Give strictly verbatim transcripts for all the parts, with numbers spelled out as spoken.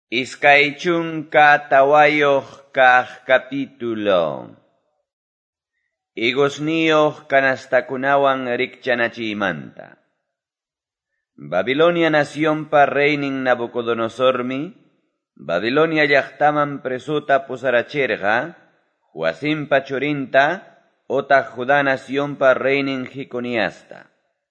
Iskay chunka tawayoq kaq capítulo. Igosniyoq kanastakunawan rikchanachiymanta. Babilonia nacionpa reinin Nabucodonosormi, Babilonia llaqtaman presuta pusarachirqa, Joacimpa churinta, otaq Judá nacionpa reinin Jeconiasta.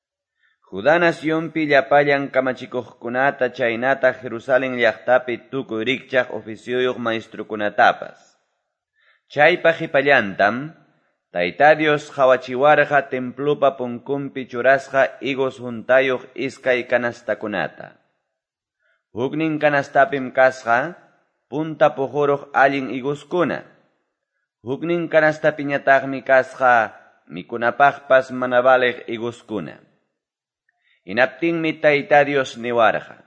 Judá nacionpi llapallan kamachikuqkunata chaynata Jerusalén llaqtapi tukuy rikchaq oficioyuq maestrukunatapas. Chaypa qhipallantam, Tayta Dios hawachiwarqa templupa punkunpi churasqa higos juntayuq iskay kanastakunata. Huknin kanastapim kasqa, punta puhuruq allin higoskuna. Huknin kanastapiñataqmi kasqa, mikunapaqpas mana baleq higoskuna. Hinaptinmi Tayta Dios niwarqa.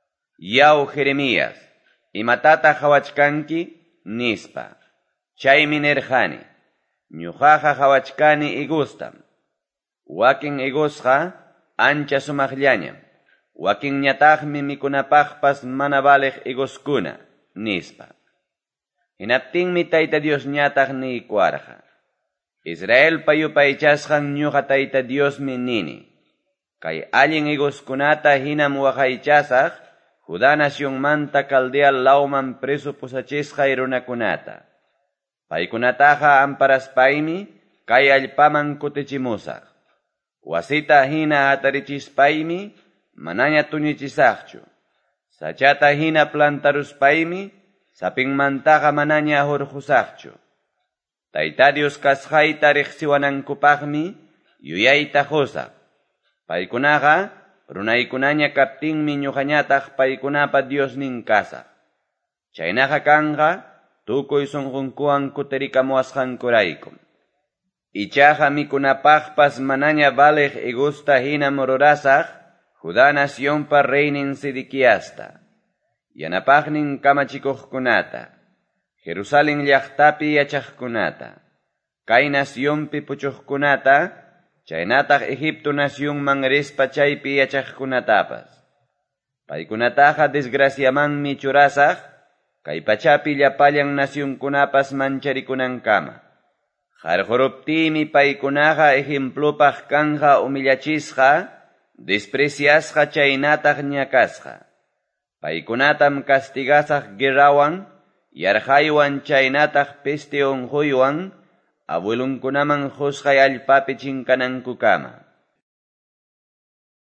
Yaw Jeremías, imatata hawachkanki nispa. Chaymi nirqani. Ñuqaqa hawachkani higostam. Wakin higosqa ancha sumaqllañam. Wakin ñataqmi mikunapaqpas mana baleq higoskuna nispa. Hinaptinmi Tayta Dios ñataq niykuwarqa. Israel payupaychasqan ñuqa Tayta Diosmi nini. Kay allin higoskunata hinam waqaychasaq, Judá nacionmanta Caldea lawman preso pusachisqa runakunata. Paykunataqa amparaspaymi, kay allpaman kutichimusaq. Wasita hina atarichispaymi, manaña tuñichisaqchu. Sachata hina plantaruspaymi, sapinmantaqa manaña hurqusaqchu. Tayta Dios kasqayta riqsiwanankupaqmi, yuyayta qusaq. Paykunaqa, runaykunaña kaptinmi ñuqañataq paykunapa Diosnin kasaq. Chaynaqa kanqa, tukuy sunqunkuwan kutirikamuasqankuraykum. Ichaqa mikunapaqpas manaña baleq higusta hinam rurasaq, Judá nacionpa reinin Sidiquiasta. Yanapaqnin kamachikuqkunata, Jerusalén llaqtapi yachaqkunata, kay nacionpi puchuqkunata, chaynataq Egipto nacionman rispa chaypi yachaqkunatapas. Paykunataqa desgraciamanmi churasaq, kay pachapi llapallan nacionkunapas mancharikunankama. Qarquruptimi paykunaqa ejemplopaq kanja umillachisqa, despreciasqa chaynataq ñakasqa. Paykunatam castigasaq guerrawan, yarhaywan chaynataq peste unquywan, abuelunkunaman husqay allpapi chinkanankukama.